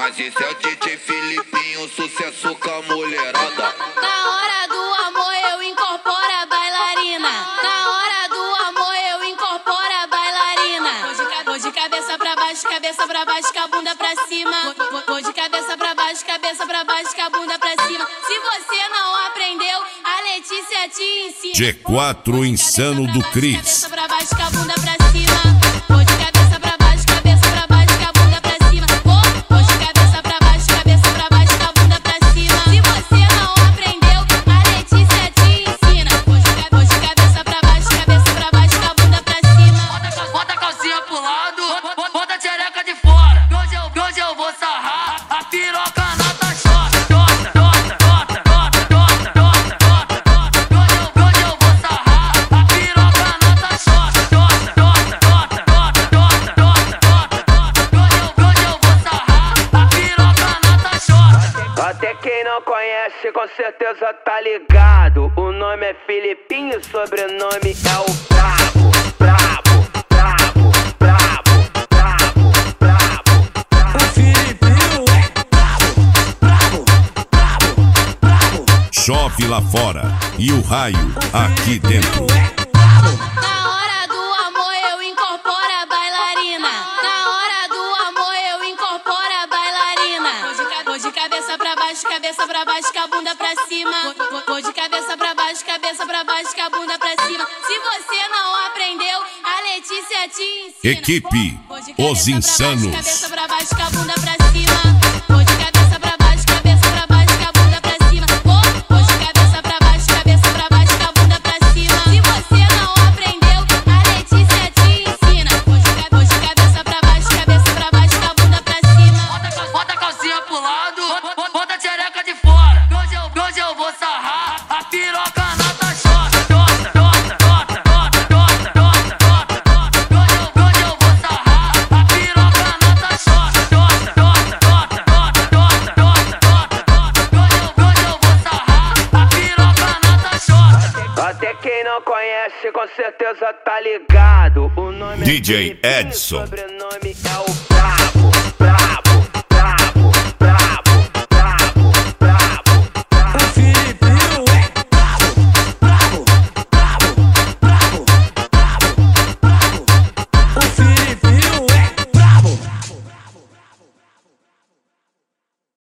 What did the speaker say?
Mas esse é o DJ Filipinho, sucesso com a mulherada. Na hora do amor eu incorporo a bailarina. Na hora do amor eu incorporo a bailarina. Vou de cabeça pra baixo, com a bunda pra cima. Vou de cabeça pra baixo, com a bunda pra cima. Se você não aprendeu, a Letícia te ensina. G4 Insano do Cris. Cabeça pra baixo, com a bunda pra cima. Vou de cabeça pra baixo, com a bunda pra cima. Vou de cabeça pra baixo, com a bunda pra cima. Se você não aprendeu, a Letícia te ensina. Vou de cabeça pra baixo, com a bunda pra cima. Bota a calcinha pro lado, bota a xereca de fora. Hoje eu vou sarrar a piroca na taxota. Hoje eu vou sarrar a piroca na taxota. Hoje eu vou sarrar a piroca na taxota. Até quem não conhece com certeza tá ligado. O nome é Filipinho, sobrenome é o Brabo. O Filipinho é brabo. Chove lá fora e o raio aqui dentro. Na hora do amor eu incorporo a bailarina. Na hora do amor eu incorporo a bailarina. Vou de cabeça pra baixo, com a bunda pra cima. Vou de cabeça pra baixo, com a bunda pra cima. Se você não aprendeu, a Letícia te ensina. Equipe Vou de Os cabeça Insanos. pra baixo, com a bunda pra cima. Vou de cabeça pra baixo, com a bunda pra cima. Vou de cabeça pra baixo, com a bunda pra cima. Se você não aprendeu, a Letícia te ensina. Vou de cabeça pra baixo, com a bunda pra cima. Bota a calcinha pro lado, bota a xereca de fora. Hoje eu vou sarrar a piroca na taxota. Hoje eu vou sarrar a piroca na taxota. Hoje eu vou sarrar a piroca na taxota. Até quem não conhece com certeza tá ligado. O nome DJ é Filipinho, Edson. sobrenome é o